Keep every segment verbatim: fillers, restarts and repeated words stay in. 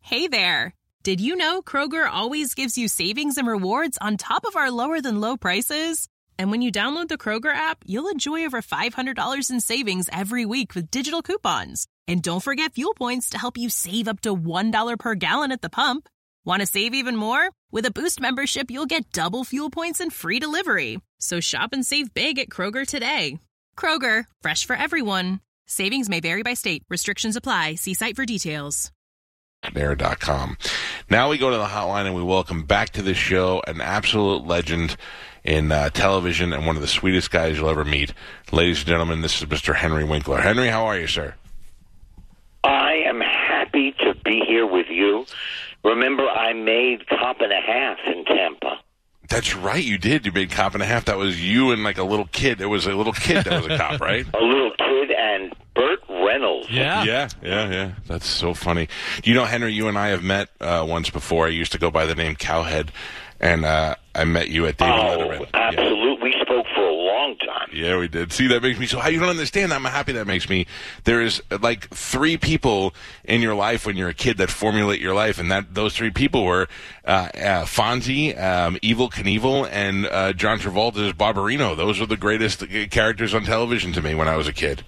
Hey there! Did you know Kroger always gives you savings and rewards on top of our lower-than-low prices? And when you download the Kroger app, you'll enjoy over five hundred dollars in savings every week with digital coupons. And don't forget fuel points to help you save up to one dollar per gallon at the pump. Want to save even more? With a Boost membership, you'll get double fuel points and free delivery. So shop and save big at Kroger today. Kroger, fresh for everyone. Savings may vary by state. Restrictions apply. See site for details. air dot com. Now we go to the hotline and we welcome back to the show an absolute legend in uh, television and one of the sweetest guys you'll ever meet. Ladies and gentlemen, this is Mister Henry Winkler. Henry, how are you, sir? I am happy to be here with you. Remember, I made Cop and a Half in Tampa. That's right, you did. You made Cop and a Half. That was you and like a little kid. There was a little kid that was a cop, right? A little kid and Burt Reynolds. Yeah. Yeah, yeah, yeah. That's so funny. You know, Henry, you and I have met uh, once before. I used to go by the name Cowhead, and uh, I met you at David oh, Letterman. Absolutely. Yeah. We spoke for a long time. Yeah, we did. See, that makes me so... You don't understand. I'm happy that makes me... There is, like, three people in your life when you're a kid that formulate your life, and that those three people were uh, uh, Fonzie, um, Evel Knievel, and uh, John Travolta's Barbarino. Those were the greatest characters on television to me when I was a kid.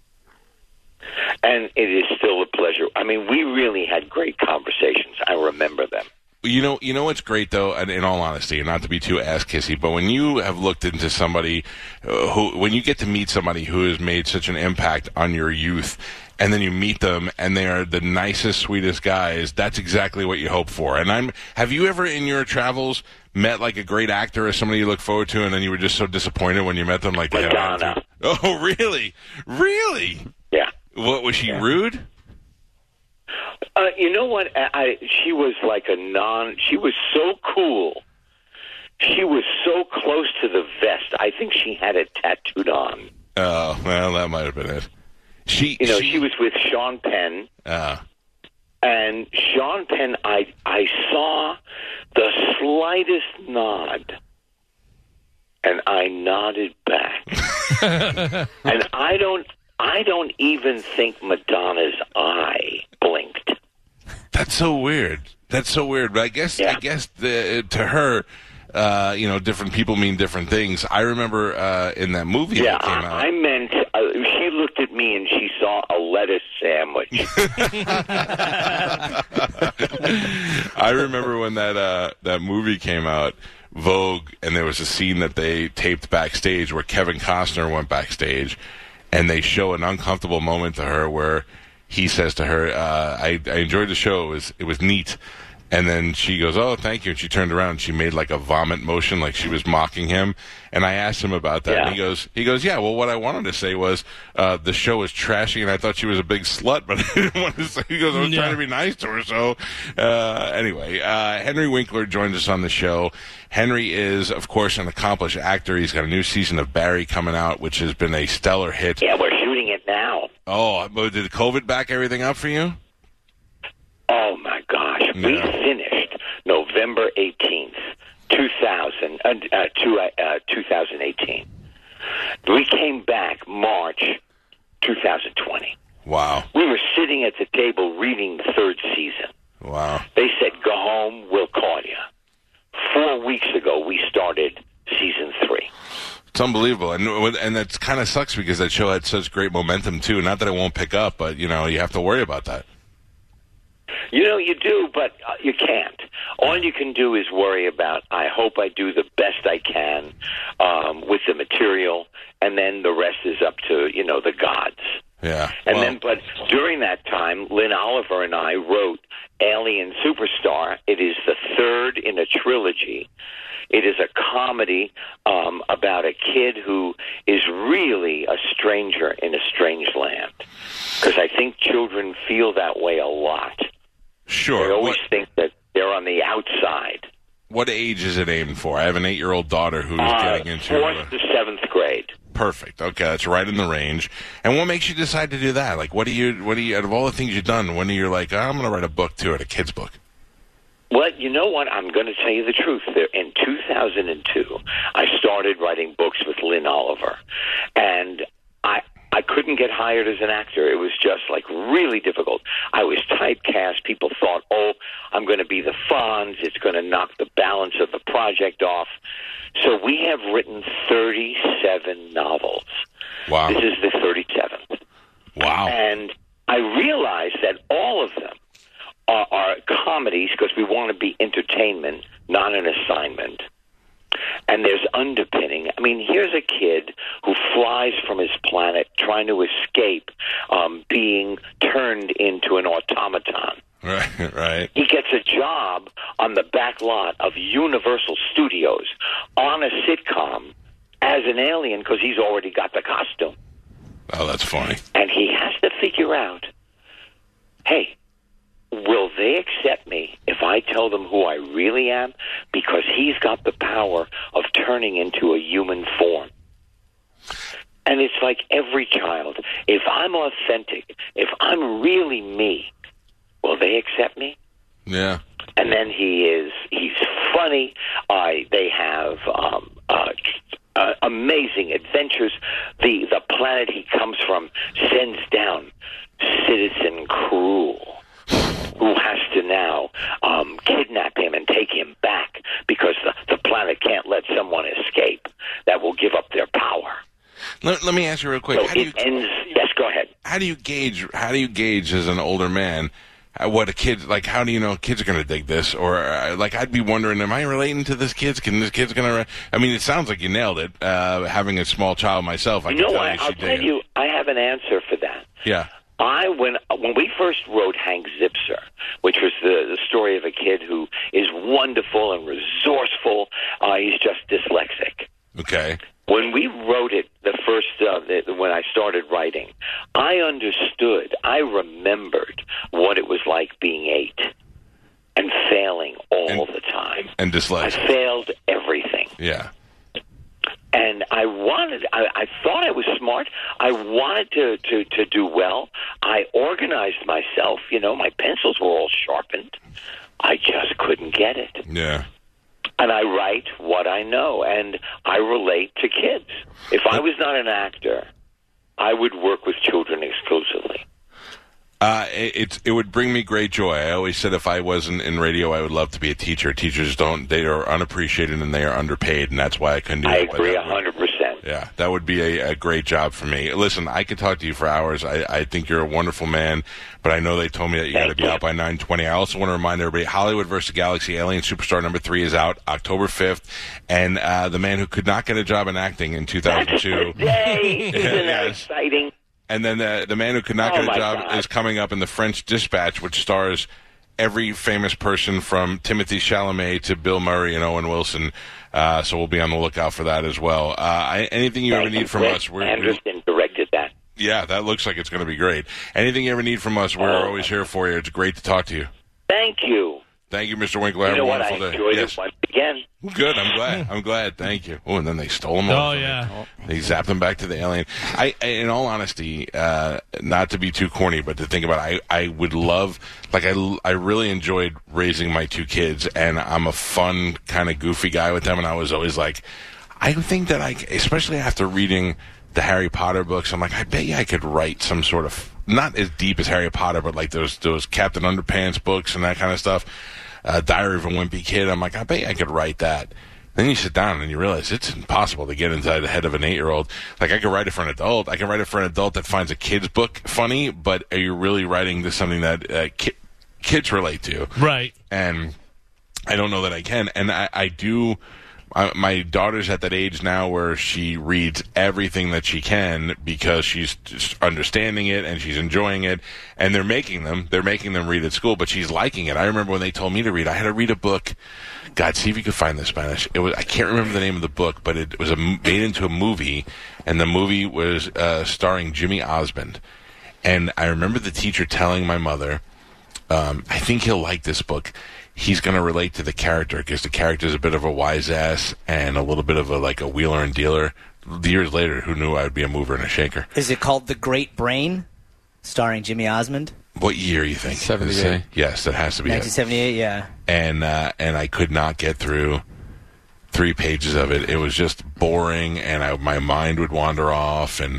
And it is still a pleasure. I mean, we really had great conversations. I remember them. You know, you know what's great though, and in all honesty, and not to be too ass-kissy, but when you have looked into somebody uh, who, when you get to meet somebody who has made such an impact on your youth, and then you meet them, and they are the nicest, sweetest guys, that's exactly what you hope for. And I'm, have you ever in your travels met like a great actor or somebody you look forward to, and then you were just so disappointed when you met them? Like, Madonna. Oh, really? Really? Yeah. What, was she yeah. rude? Uh, you know what? I, I, she was like a non... She was so cool. She was so close to the vest. I think she had it tattooed on. Oh, well, that might have been it. She, You know, she, she was with Sean Penn. Uh, and Sean Penn, I, I saw the slightest nod. And I nodded back. And I don't... I don't even think Madonna's eye blinked. That's so weird. That's so weird. But I guess, yeah. I guess the, to her, uh, you know, different people mean different things. I remember uh, in that movie yeah, that came out. I meant uh, she looked at me and she saw a lettuce sandwich. I remember when that uh, that movie came out, Vogue, and there was a scene that they taped backstage where Kevin Costner went backstage. And they show an uncomfortable moment to her where he says to her, uh, I, I enjoyed the show. It was, it was neat. And then she goes, oh, thank you. And she turned around and she made like a vomit motion like she was mocking him. And I asked him about that. Yeah. And he goes, he goes, yeah, well, what I wanted to say was uh, the show was trashy and I thought she was a big slut. But I didn't want to say, he goes, I was yeah. trying to be nice to her. So uh, anyway, uh, Henry Winkler joins us on the show. Henry is, of course, an accomplished actor. He's got a new season of Barry coming out, which has been a stellar hit. Yeah, we're shooting it now. Oh, did COVID back everything up for you? Oh, my gosh. Yeah. We finished November eighteenth, two thousand, uh, uh, two, uh, twenty eighteen. We came back March twenty twenty. Wow. We were sitting at the table reading the third season. Wow. They said, go home, we'll call you. Four weeks ago, we started season three. It's unbelievable, and and that kind of sucks because that show had such great momentum too. Not that it won't pick up, but you know you have to worry about that. You know you do, but uh, you can't. All you can do is worry about. I hope I do the best I can um, with the material, and then the rest is up to you know the gods. Yeah. And well, then, but during that time, Lynn Oliver and I wrote Alien Superstar. It is the third in a trilogy. It is a comedy um, about a kid who is really a stranger in a strange land. Because I think children feel that way a lot. Sure. They always what, think that they're on the outside. What age is it aimed for? I have an eight-year-old daughter who's uh, getting into... Fourth uh, to seventh grade. Perfect. Okay, that's right in the range. And what makes you decide to do that? Like, what do you, what do you, out of all the things you've done, when are you like, oh, I'm going to write a book too, or a kid's book? Well, you know what? I'm going to tell you the truth. There, in two thousand two, I started writing books with Lynn Oliver, and I I couldn't get hired as an actor. It was just like really difficult. I was typecast. People thought, oh, I'm going to be the Fonz. It's going to knock the balance of the project off. So we have written thirty-seven novels. Wow. This is the thirty-seventh. Wow. And I realize that all of them are, are comedies because we want to be entertainment, not an assignment. And there's underpinning. I mean, here's a kid who flies from his planet trying to escape um, being turned into an automaton. Right, right. He gets a job on the back lot of Universal Studios on a sitcom as an alien because he's already got the costume. Oh, that's funny. And he has to figure out, hey, will they accept me if I tell them who I really am? Because he's got the power of turning into a human form. And it's like every child. If I'm authentic, if I'm really me, will they accept me? Yeah. And then he is, he's funny. Uh, they have um, uh, uh, amazing adventures. The, the planet he comes from sends down Citizen Cruel, who has to now um, kidnap him and take him back because the, the planet can't let someone escape that will give up their power. Let, let me ask you real quick. So how do it you, ends. Yes, go ahead. How do you gauge? How do you gauge as an older man uh, what a kid like? How do you know kids are going to dig this? Or uh, like, I'd be wondering, am I relating to this kid? Can this kid's going to? Re- I mean, it sounds like you nailed it. Uh, having a small child myself, I you can know tell what? you. I'll She tell dig you. it. I have an answer for that. Yeah. I when when we first wrote Hank Zipser, which was the, the story of a kid who is wonderful and resourceful. Uh, he's just dyslexic. Okay. When we wrote it, the first uh, the, when I started writing, I understood. I remembered what it was like being eight and failing all and, the time. And dyslexic. I failed everything. Yeah. And I wanted, I, I thought I was smart. I wanted to, to, to do well. I organized myself. You know, my pencils were all sharpened. I just couldn't get it. Yeah. And I write what I know, and I relate to kids. If I was not an actor, I would work with children exclusively. Uh, it, it it would bring me great joy. I always said if I wasn't in radio, I would love to be a teacher. Teachers don't; they are unappreciated and they are underpaid, and that's why I couldn't do I it. agree a hundred percent. Yeah, that would be a, a great job for me. Listen, I could talk to you for hours. I, I think you're a wonderful man, but I know they told me that you got to be out by nine twenty. I also want to remind everybody, Hollywood versus Galaxy, Alien Superstar number three is out October fifth, and uh, the man who could not get a job in acting in two thousand two. That's today. Isn't that Yes. exciting? And then the, the man who could not Oh, get a my job God. is coming up in The French Dispatch, which stars every famous person from Timothée Chalamet to Bill Murray and Owen Wilson. Uh, so we'll be on the lookout for that as well. Uh, I, anything you Thank ever you. need from Rick us, we're, Anderson directed that. yeah, that looks like it's going to be great. Anything you ever need from us, we're Oh. always here for you. It's great to talk to you. Thank you. Thank you, Mister Winkler. Have You know a what? I wonderful day. enjoyed Yes. it once again. Good. I'm glad. I'm glad. Thank you. Oh, and then they stole them. all Oh, from me. yeah. They zapped them back to the alien. I, I in all honesty, uh, not to be too corny, but to think about it, I, I would love, like, I, I really enjoyed raising my two kids, and I'm a fun, kind of goofy guy with them, and I was always like, I think that I, especially after reading the Harry Potter books, I'm like, I bet you I could write some sort of, not as deep as Harry Potter, but like those, those Captain Underpants books and that kind of stuff. Uh, Diary of a Wimpy Kid. I'm like, I bet I could write that. Then you sit down and you realize it's impossible to get inside the head of an eight-year-old. Like, I could write it for an adult. I can write it for an adult that finds a kid's book funny, but are you really writing this something that uh, ki- kids relate to? Right. And I don't know that I can. And I, I do... I, my daughter's at that age now where she reads everything that she can because she's just understanding it and she's enjoying it, and they're making them they're making them read at school, but she's liking it. I remember when they told me to read, I had to read a book. God, see if you could find the Spanish. It was I can't remember the name of the book, but it was a, made into a movie, and the movie was uh, starring Jimmy Osmond. And I remember the teacher telling my mother, um, I think he'll like this book. He's going to relate to the character because the character is a bit of a wise ass and a little bit of a like a wheeler and dealer. Years later, who knew I would be a mover and a shaker? Is it called The Great Brain, starring Jimmy Osmond? What year you think? seventy-eight. Yes, that has to be nineteen seventy-eight, it. yeah. And uh, and I could not get through three pages of it. It was just boring, and I, my mind would wander off, and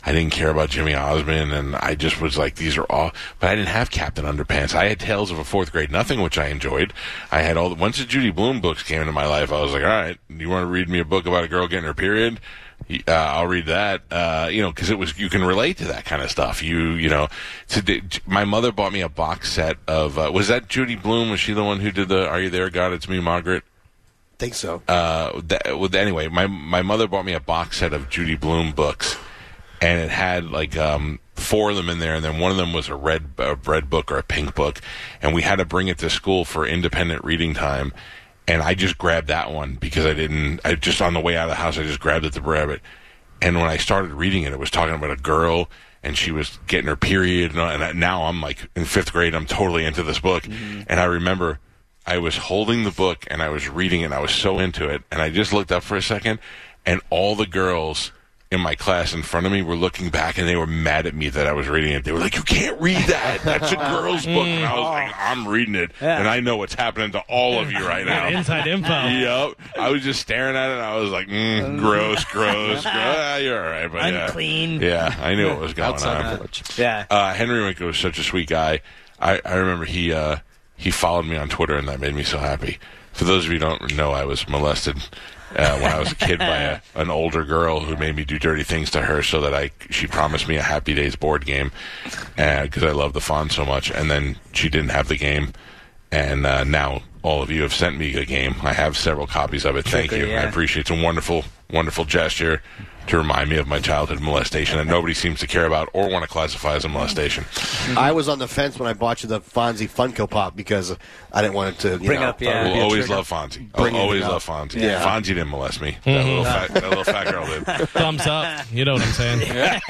I didn't care about Jimmy Osmond, and I just was like, these are all. But I didn't have Captain Underpants. I had Tales of a Fourth Grade Nothing, which I enjoyed. I had all the, once the Judy Blume books came into my life, I was like, all right, you want to read me a book about a girl getting her period? Uh, I'll read that, uh, you know, because it was, you can relate to that kind of stuff. You, you know, to, my mother bought me a box set of, uh, was that Judy Blume? Was she the one who did the Are You There, God, It's Me, Margaret? Think so. Uh, that, well, anyway, my, my mother bought me a box set of Judy Blume books, and it had like, um, four of them in there, and then one of them was a red, a red book or a pink book, and we had to bring it to school for independent reading time. And I just grabbed that one because I didn't, I just on the way out of the house, I just grabbed it to grab it. And when I started reading it, it was talking about a girl and she was getting her period. And, and now I'm like in fifth grade, I'm totally into this book. Mm-hmm. And I remember I was holding the book and I was reading it and I was so into it. And I just looked up for a second and all the girls in my class in front of me were looking back and they were mad at me that I was reading it. They were like, you can't read that. That's a girl's book. And I was like, I'm reading it. Yeah. And I know what's happening to all of you right now. Inside info. Yep. I was just staring at it and I was like, mm, gross, gross, gross. Ah, you're all right. But unclean. Yeah, yeah, I knew what was going Outside on. approach. Yeah. Uh, Henry Winkler was such a sweet guy. I, I remember he, uh, he followed me on Twitter and that made me so happy. For those of you who don't know, I was molested Uh, when I was a kid by a, an older girl who made me do dirty things to her so that I she promised me a Happy Days board game because uh, I love the font so much. And then she didn't have the game. And uh, now all of you have sent me a game. I have several copies of it. Thank Tricky, you. yeah. I appreciate it. It's a wonderful, wonderful gesture to remind me of my childhood molestation that nobody seems to care about or want to classify as a molestation. I was on the fence when I bought you the Fonzie Funko Pop because I didn't want it to you Bring know, up, yeah. We'll be a always trigger. love Fonzie. Bring I'll always it up. love Fonzie. Yeah. Fonzie didn't molest me. That, little fat, that little fat girl did. Thumbs up. You know what I'm saying.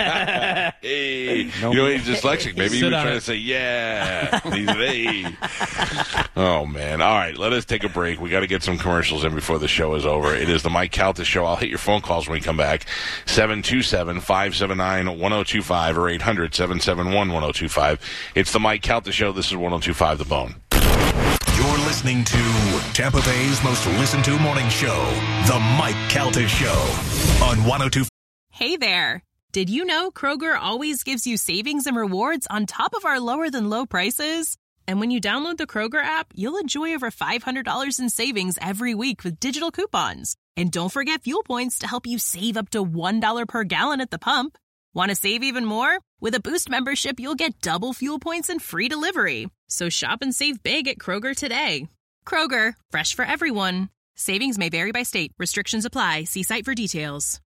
Hey, you know he's dyslexic. Maybe he Sit was on trying it. to say, yeah. He's hey. Oh, man. All right, let us take a break. We got to get some commercials in before the show is over. It is the Mike Calta Show. I'll hit your phone calls when we come back. seven two seven, five seven nine, one oh two five or eight hundred, seven seven one, one oh two five. It's the Mike Calta Show. This is one oh two five The Bone. You're listening to Tampa Bay's most listened to morning show, The Mike Calta Show, on one oh two. Hey there. Did you know Kroger always gives you savings and rewards on top of our lower than low prices? And when you download the Kroger app, you'll enjoy over five hundred dollars in savings every week with digital coupons. And don't forget fuel points to help you save up to one dollar per gallon at the pump. Want to save even more? With a Boost membership, you'll get double fuel points and free delivery. So shop and save big at Kroger today. Kroger, fresh for everyone. Savings may vary by state. Restrictions apply. See site for details.